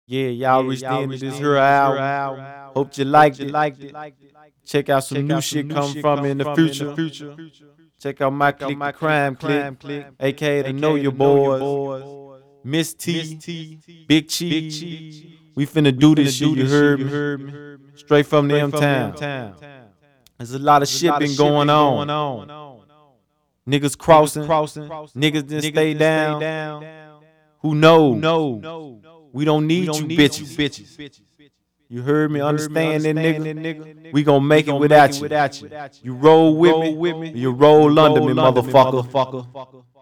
Yeah, y'all reached the end of this here album. Hope you liked it. Check out some new shit coming from me in the future. Check out my click, the crime click, aka the Know Your Boys, Miss T, Big Cheese. We finna do this shit, you heard me? Straight from the M-Town. There's a lot of shit been going on. Niggas crossing, niggas didn't stay down. Who knows? We don't need you bitches. You heard me? Understand that, nigga? We gon' make it without you. You roll with me, you roll under me, motherfucker.